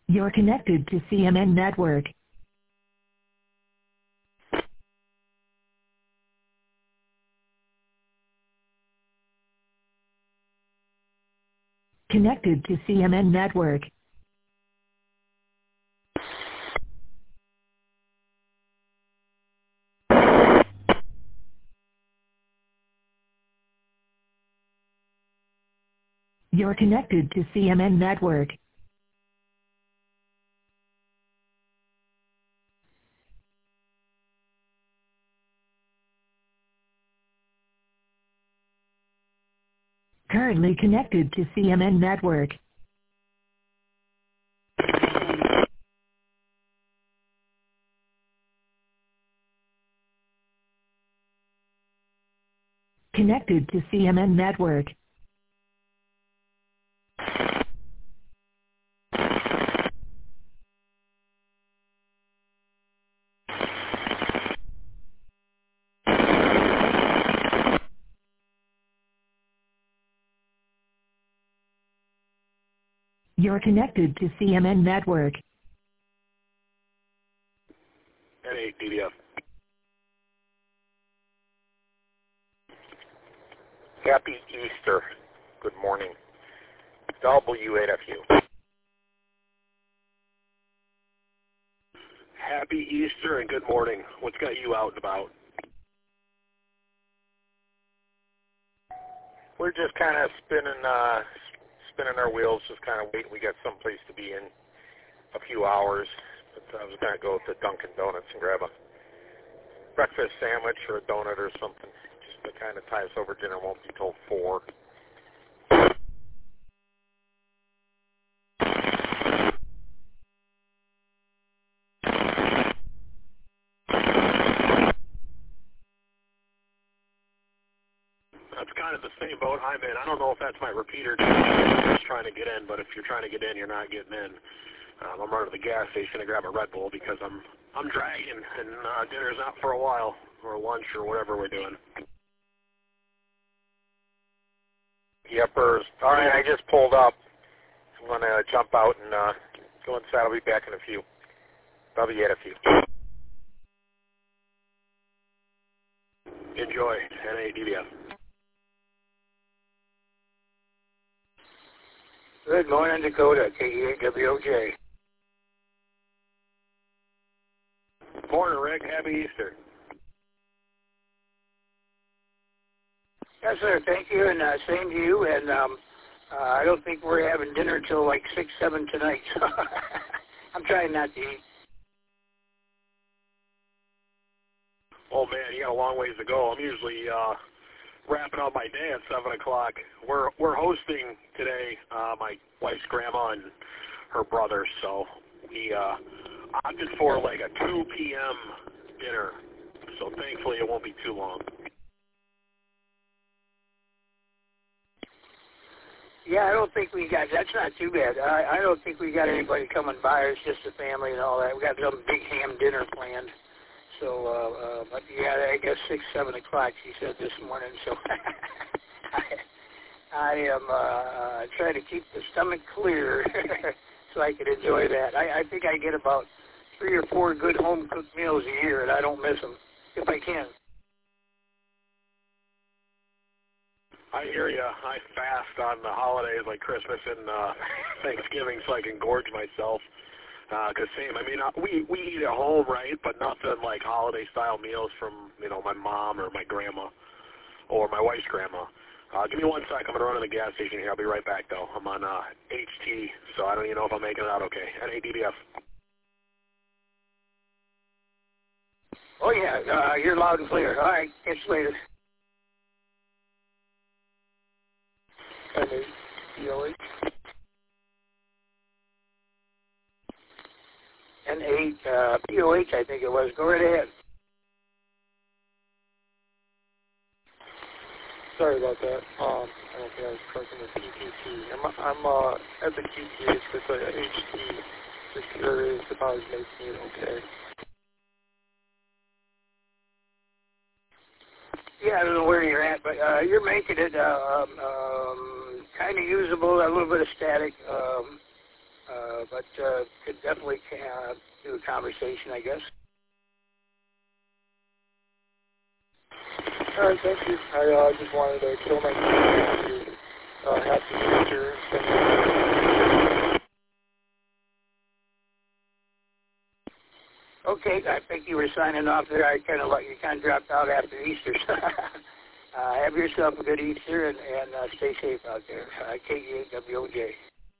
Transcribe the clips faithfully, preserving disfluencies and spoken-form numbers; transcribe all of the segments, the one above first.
You're connected to C M N Network. Connected to C M N Network. You're connected to C M N Network. Currently connected to C M N Network. Connected to C M N Network. You're connected to C M N Network. N eight D D F. Happy Easter. Good morning. W eight F U. Happy Easter and good morning. What's got you out and about? We're just kind of spinning, uh, spinning our wheels, just kind of waiting. We got someplace to be in a few hours. But I was going to go to Dunkin' Donuts and grab a breakfast sandwich or a donut or something, just to kind of tie us over. Dinner won't be till four. That's kind of the same boat I'm in. I don't know if that's my repeater just trying to get in, but if you're trying to get in, you're not getting in. Um, I'm running to the gas station to grab a Red Bull because I'm I'm dragging, and uh, dinner's out for a while, or lunch, or whatever we're doing. Yepers. All right, I just pulled up. I'm going to jump out and uh, go inside. I'll be back in a few. I'll be at a few. Enjoy. N A D D F. Good morning, Dakota. K E eight W O J. Morning, Rick. Happy Easter. Yes, sir. Thank you, and uh, same to you. And um, uh, I don't think we're having dinner till like six, seven tonight. So I'm trying not to eat. Oh man, you got a long ways to go. I'm usually uh, wrapping up my day at seven o'clock. We're we're hosting today. Uh, my wife's grandma and her brother, so we uh, opted for like a two p.m. dinner. So thankfully, it won't be too long. Yeah, I don't think we got, that's not too bad. I, I don't think we got anybody coming by. It's just the family and all that. We got some big ham dinner planned. So, uh, uh, but yeah, I guess six, seven o'clock, she said this morning. So I, I am uh, trying to keep the stomach clear so I can enjoy that. I, I think I get about three or four good home-cooked meals a year, and I don't miss them if I can. I hear you. I fast on the holidays like Christmas and uh, Thanksgiving so I can gorge myself. Because uh, same, I mean, uh, we we eat at home, right? But nothing like holiday-style meals from, you know, my mom or my grandma or my wife's grandma. Uh, give me one sec. I'm going to run to the gas station here. I'll be right back, though. I'm on uh, H T, so I don't even know if I'm making it out okay. N A D D F. Oh, yeah. Uh, you're loud and clear. All right. Catch you later. N eight P O H. N eight uh, P O H, I think it was. Go right ahead. Sorry about that. Um, I don't think I was pressing the P T T. I'm, I'm uh, at the Q T H with the H T. Just curious if I was making it okay. Yeah, I don't know where you're at, but uh, you're making it uh, um, um, kind of usable, a little bit of static. Um, uh, but uh, could definitely uh, do a conversation, I guess. All right, thank you. I uh, just wanted to kill my to uh, happy Easter. Okay, I think you were signing off there. I kind of let you kind of dropped out after Easter. uh, have yourself a good Easter and, and uh, stay safe out there. Uh, K eight W O J.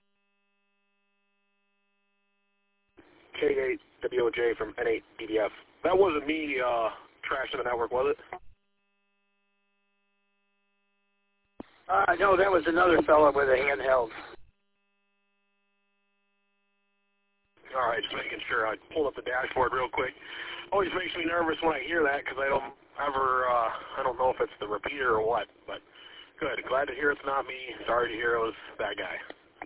K eight W O J from N eight D D F. That wasn't me uh, trashing the network, was it? Uh, no, that was another fellow with a handheld. All right, just making sure. I pulled up the dashboard real quick. Always makes me nervous when I hear that because I don't ever, uh, I don't know if it's the repeater or what, but good. Glad to hear it's not me. Sorry to hear it was that guy.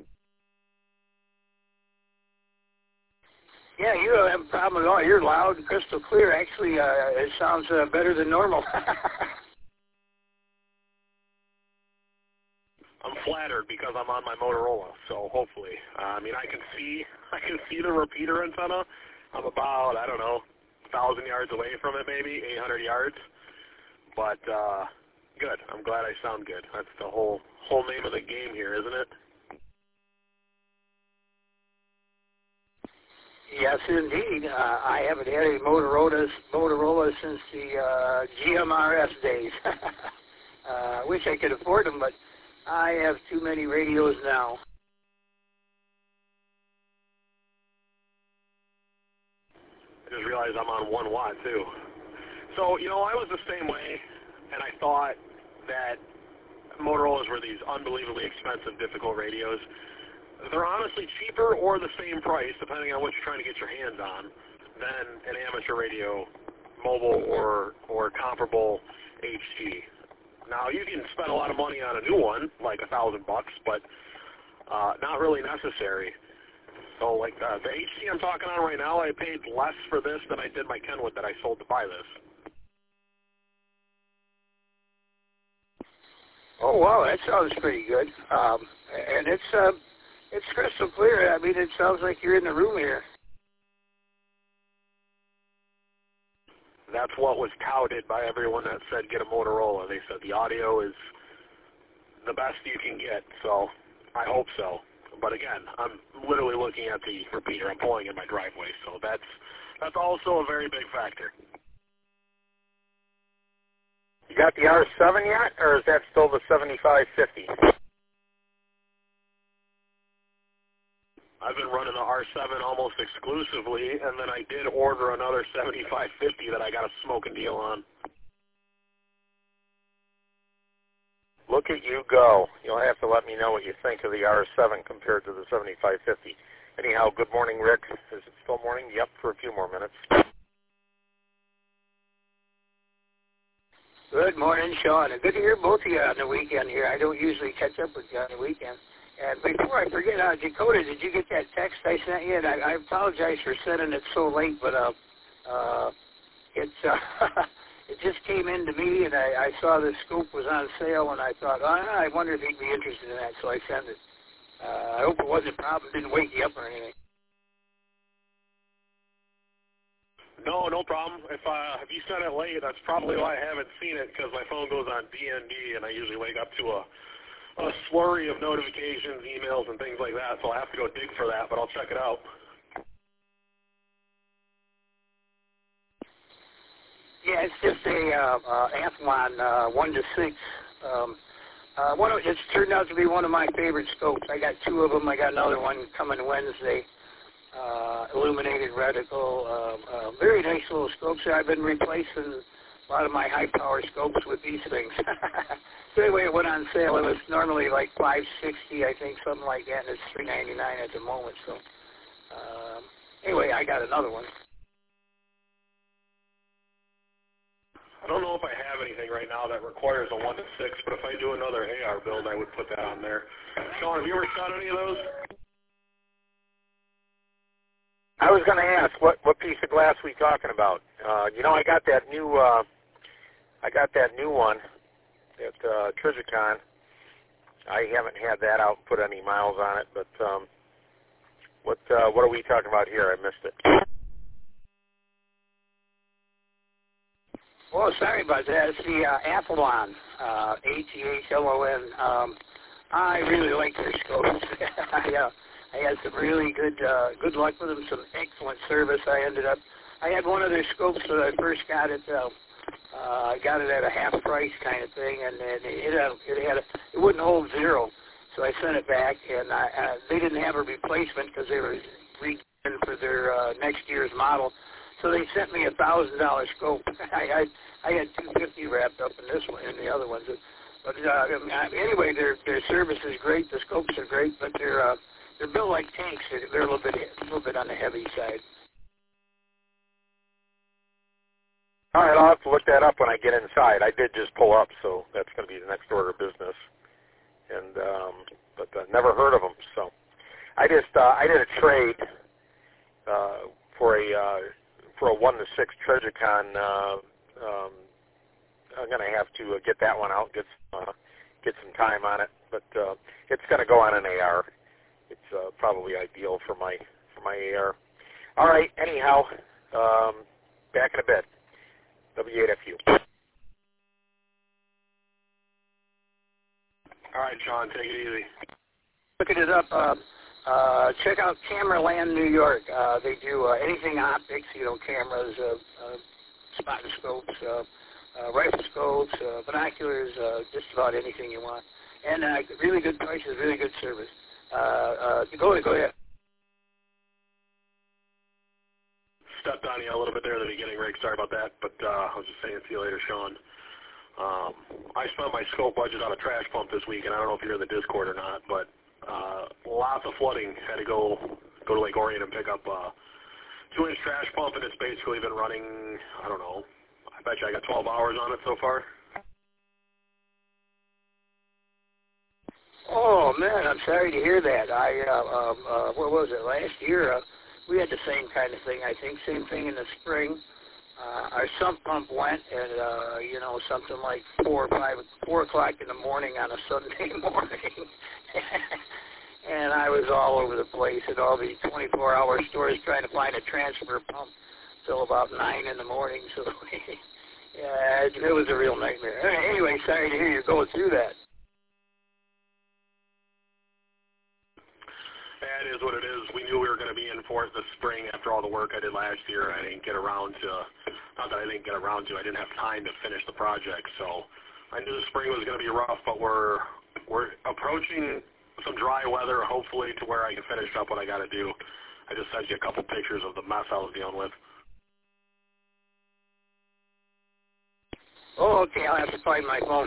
Yeah, you don't have a problem at all. You're loud and crystal clear. Actually, uh, it sounds uh, better than normal. I'm flattered because I'm on my Motorola, so hopefully. Uh, I mean, I can see I can see the repeater antenna. I'm about, I don't know, one thousand yards away from it maybe, eight hundred yards. But uh, good. I'm glad I sound good. That's the whole whole name of the game here, isn't it? Yes, indeed. Uh, I haven't had a Motorola, Motorola since the uh, G M R S days. I uh, wish I could afford them, but I have too many radios now. I just realized I'm on one watt, too. So, you know, I was the same way, and I thought that Motorola's were these unbelievably expensive, difficult radios. They're honestly cheaper or the same price, depending on what you're trying to get your hands on, than an amateur radio, mobile or, or comparable H T. Now, you can spend a lot of money on a new one, like a thousand bucks, but uh, not really necessary. So, like uh, the H T I'm talking on right now, I paid less for this than I did my Kenwood that I sold to buy this. Oh wow, that sounds pretty good. Um, and it's uh, it's crystal clear. I mean, it sounds like you're in the room here. That's what was touted by everyone that said get a Motorola. They said the audio is the best you can get, so I hope so. But again, I'm literally looking at the repeater. I'm pulling in my driveway, so that's that's also a very big factor. You got the R seven yet, or is that still the seventy-five fifty? I've been running the R seven almost exclusively, and then I did order another seventy-five fifty that I got a smoking deal on. Look at you go. You'll have to let me know what you think of the R seven compared to the seventy-five fifty. Anyhow, good morning, Rick. Is it still morning? Yep, for a few more minutes. Good morning, Sean. Good to hear both of you on the weekend here. I don't usually catch up with you on the weekend. And before I forget, uh, Dakota, did you get that text I sent you? And I, I apologize for sending it so late, but uh, uh, it's uh, it just came in to me, and I, I saw the scoop was on sale, and I thought, oh, I wonder if he'd be interested in that, so I sent it. Uh, I hope it wasn't a problem, didn't wake you up or anything. No, no problem. If uh, if you sent it late, that's probably why I haven't seen it, because my phone goes on D N D, and I usually wake up to a, a slurry of notifications, emails, and things like that, so I'll have to go dig for that, but I'll check it out. Yeah, it's just a uh, uh, Athlon uh, one to six. Um, uh, one of, it's turned out to be one of my favorite scopes. I got two of them. I got another one coming Wednesday. Uh, illuminated reticle, uh, uh, very nice little scopes. I've been replacing a lot of my high-power scopes with these things. So anyway, it went on sale. It was normally like five sixty, I think, something like that, and it's three ninety-nine at the moment. So um, anyway, I got another one. I don't know if I have anything right now that requires a one to six, but if I do another A R build, I would put that on there. Sean, have you ever shot any of those? I was going to ask, what what piece of glass we talking about? Uh, you know, I got that new, uh, I got that new one, that uh, Trijicon. I haven't had that out and put any miles on it, but um, What uh, what are we talking about here? I missed it. Well, sorry about that. It's the uh, Athlon, uh, A T H L O N. Um, I really like their scopes. I, uh, I had some really good uh, good luck with them, some excellent service. I ended up, I had one of their scopes when I first got it. Uh, uh, I got it at a half price kind of thing, and, and it, had, it, had a, it wouldn't hold zero. So I sent it back, and I, uh, they didn't have a replacement because they were re-getting for their uh, next year's model. So they sent me a thousand dollar scope. I, I I had two fifty wrapped up in this one and the other ones. But uh, anyway, their their service is great. The scopes are great, but they're uh, they're built like tanks. They're, they're a little bit a little bit on the heavy side. All right, I'll have to look that up when I get inside. I did just pull up, so that's going to be the next order of business. And um, but uh, never heard of them. So I just uh, I did a trade uh, for a uh, for a one to six Trijicon. Uh, um, I'm going to have to uh, get that one out, get uh, get some time on it. But uh, it's going to go on an A R. It's uh, probably ideal for my for my A R. All right. Anyhow, um, back in a bit. W eight F U. All right, Sean, take it easy. Looking it up, uh, uh, check out Cameraland New York. Uh, they do uh, anything optics, you know, cameras, uh, uh, spot scopes, uh, uh, rifle scopes, uh, binoculars, uh, just about anything you want. And uh, really good prices, really good service. Uh, uh, go ahead, go ahead. Stepped on you a little bit there at the beginning, Rick. Sorry about that. But uh, I was just saying, see you later, Sean. Um, I spent my scope budget on a trash pump this week, and I don't know if you're in the Discord or not, but uh, lots of flooding. Had to go go to Lake Orion and pick up a two-inch trash pump, and it's basically been running, I don't know, I bet you I got twelve hours on it so far. Oh, man, I'm sorry to hear that. I, uh, um, uh, what was it, last year, uh, we had the same kind of thing, I think, same thing in the spring. Uh, our sump pump went at, uh, you know, something like four or five, four o'clock in the morning on a Sunday morning. And I was all over the place at all these twenty-four hour stores trying to find a transfer pump till about nine in the morning. So, yeah, it, it was a real nightmare. Anyway, sorry to hear you're going through that. That is what it is. We knew we were going to be in for it this spring after all the work I did last year. I didn't get around to, not that I didn't get around to, I didn't have time to finish the project. So I knew the spring was going to be rough, but we're we're approaching some dry weather, hopefully, to where I can finish up what I got to do. I just sent you a couple pictures of the mess I was dealing with. Oh, okay, I'll have to find my phone.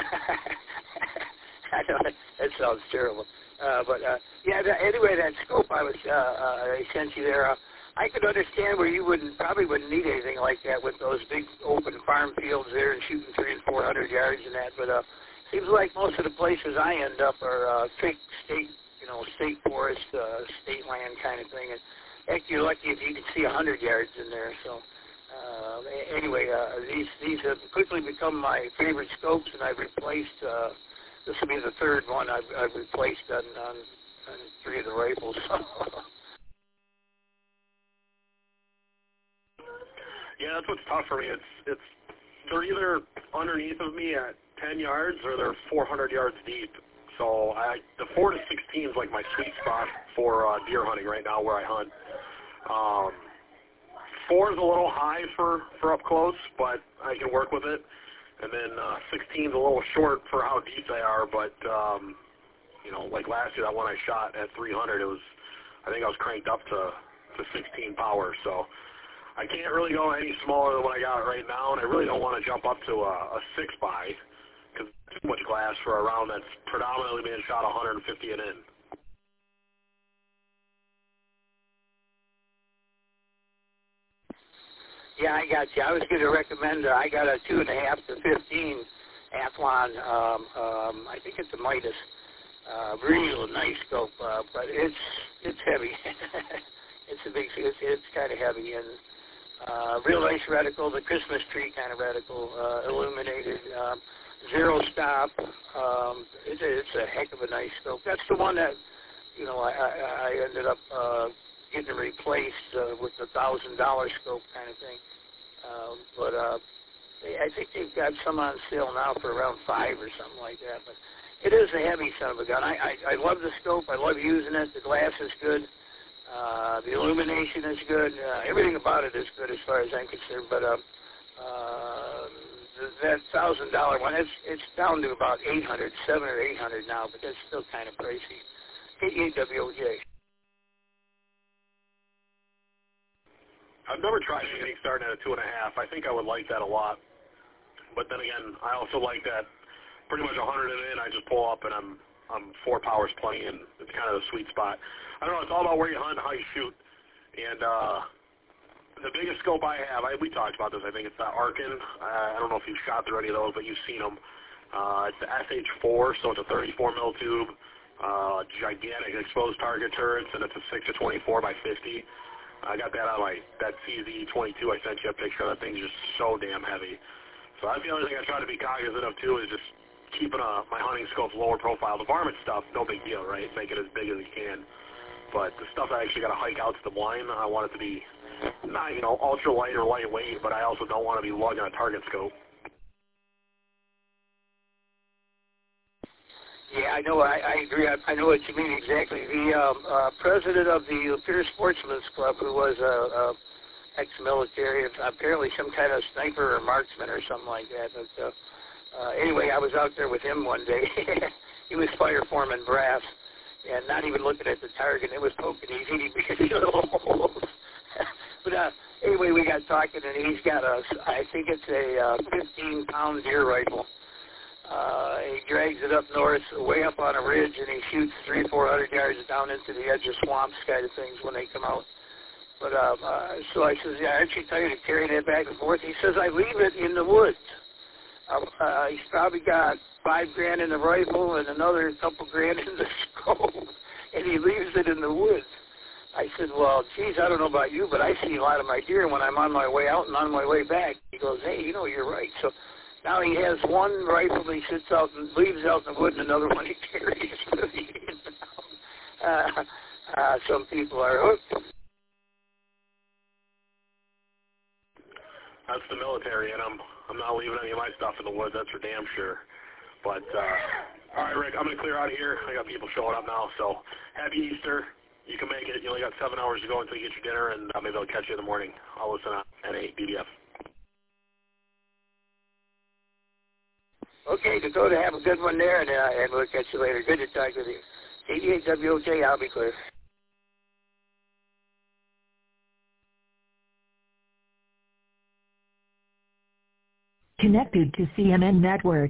I know, that sounds terrible. Uh, but, uh, yeah, that, anyway, that scope I was, uh, uh, I sent you there, uh, I could understand where you wouldn't, probably wouldn't need anything like that with those big open farm fields there and shooting three and four hundred yards and that, but, uh, seems like most of the places I end up are, uh, state, state, you know, state forest, uh, state land kind of thing, and heck, you're lucky if you can see a hundred yards in there, so, uh, anyway, uh, these, these have quickly become my favorite scopes, and I've replaced, uh, this will be the third one I've, I've replaced on, on, on three of the rifles. Yeah, that's what's tough for me. It's it's they're either underneath of me at ten yards or they're four hundred yards deep. So I the four to sixteen is like my sweet spot for uh, deer hunting right now where I hunt. Um, four is a little high for, for up close, but I can work with it. And then uh, sixteen is a little short for how deep they are, but, um, you know, like last year, that one I shot at three hundred, it was, I think I was cranked up to, to sixteen power. So I can't really go any smaller than what I got right now, and I really don't want to jump up to a, a six by because too much glass for a round that's predominantly being shot one hundred fifty and in. Yeah, I got you. I was going to recommend, uh, I got a two and a half to fifteen Athlon. Um, um, I think it's a Midas. Uh, real nice scope, uh, but it's it's heavy. It's a big, it's, it's kind of heavy and uh, real nice reticle, the Christmas tree kind of reticle, uh, illuminated, um, zero stop. Um, it's, a, it's a heck of a nice scope. That's the one that you know, I, I, I ended up uh, getting replaced uh, with the thousand dollar scope kind of thing. Um, but uh, they, I think they've got some on sale now for around five or something like that. But it is a heavy son of a gun. I, I, I love the scope. I love using it. The glass is good. Uh, the illumination is good. Uh, everything about it is good as far as I'm concerned. But uh, uh, that thousand dollar one, it's it's down to about eight hundred, seven or eight hundred now. But that's still kind of pricey. eighty-eight W O J. I've never tried anything starting at a two and a half. I think I would like that a lot. But then again, I also like that pretty much a hundred and in, I just pull up and I'm I'm four powers plenty, and it's kind of the sweet spot. I don't know. It's all about where you hunt and how you shoot. And uh, the biggest scope I have, I, we talked about this. I think it's the Arkin. Uh, I don't know if you've shot through any of those, but you've seen them. Uh, it's the S H four, so it's a thirty-four mil tube, uh, gigantic exposed target turrets, and it's a six to twenty-four by fifty. I got that on my, that C Z twenty-two I sent you a picture of. That thing's just so damn heavy. So that's the other thing I try to be cognizant of, too, is just keeping uh, my hunting scopes lower profile. The varmint stuff, no big deal, right? Make it as big as you can. But the stuff I actually got to hike out to the blind, I want it to be not, you know, ultra light or lightweight, but I also don't want to be lugging a target scope. Yeah, I know. I, I agree. I, I know what you mean exactly. The um, uh, president of the Lapeer Sportsman's Club, who was a, a ex-military, apparently some kind of sniper or marksman or something like that. But uh, uh, anyway, I was out there with him one day. He was fire foreman brass, and not even looking at the target. It was poking these itty bitty little holes. But uh, anyway, we got talking, and he's got a, I think it's a uh, fifteen pound deer rifle. Uh, he drags it up north, way up on a ridge, and he shoots three, four hundred yards down into the edge of swamps, kind of things when they come out. But um, uh, so I says, yeah, aren't you tired of carrying it back and forth? He says, I leave it in the woods. Uh, uh, he's probably got five grand in the rifle and another couple grand in the scope, and he leaves it in the woods. I said, well, geez, I don't know about you, but I see a lot of my deer when I'm on my way out and on my way back. He goes, hey, you know, you're right. So now he has one rifle that he sits out and leaves out in the wood, and another one he carries. uh, uh, some people are hooked. That's the military, and I'm I'm not leaving any of my stuff in the woods. That's for damn sure. But uh, all right, Rick, I'm gonna clear out of here. I got people showing up now, so happy Easter. You can make it. You only got seven hours to go until you get your dinner, and uh, maybe I'll catch you in the morning. I'll listen on N A B D F. Okay, Dakota, have a good one there, and, uh, and we'll catch you later. Good to talk with you. eighty-eight W O J, I'll be clear. Connected to C M N Network.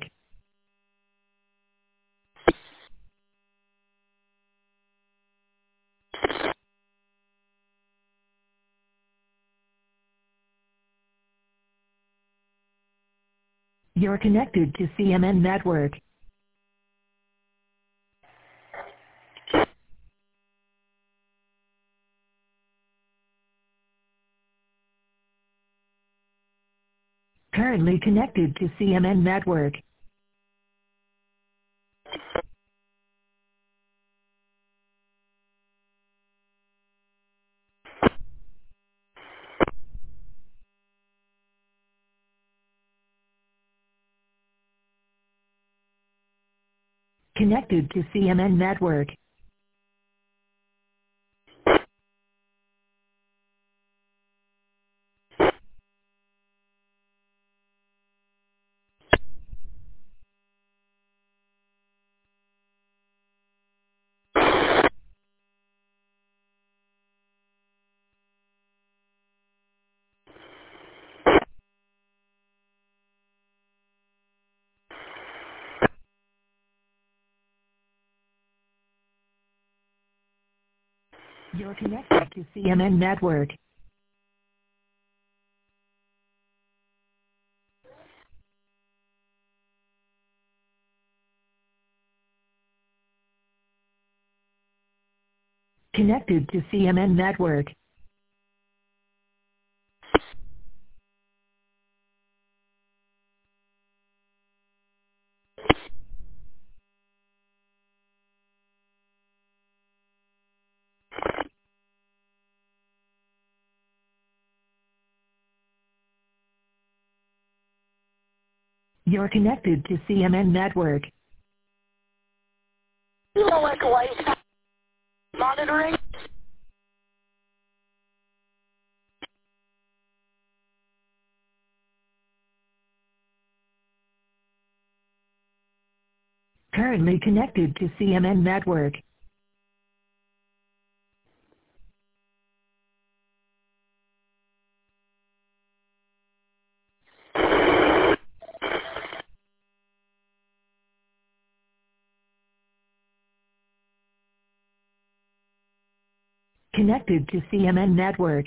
You're connected to C M N Network. Currently connected to C M N Network. Connected to C M N Network. You're connected to C M N Network. Connected to C M N Network. You're connected to C M N Network. You know, like a light monitoring. Currently connected to C M N Network. Connected to C M N Network.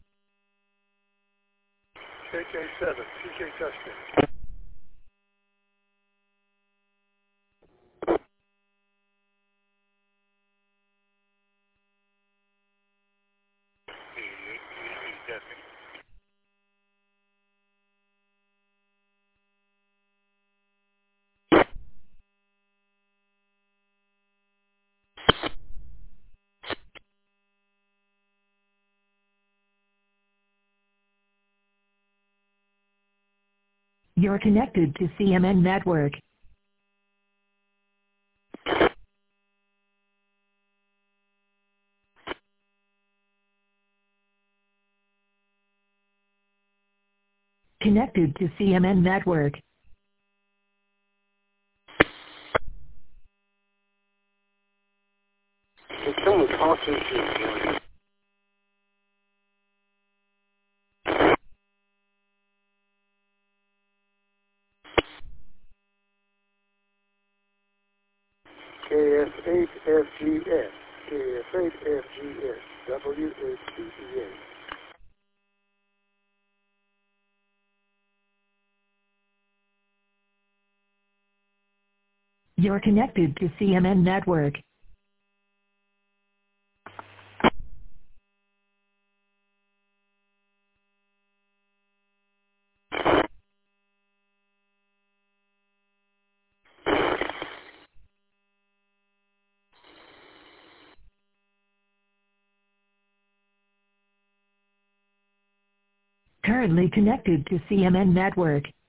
K K seven, T K testing. You're connected to C M N Network. Connected to C M N Network. Can someone talk to you? K F eight F G S, K F eight F G S, W H D E A. You're connected to C M N Network. Currently connected to C M N Network.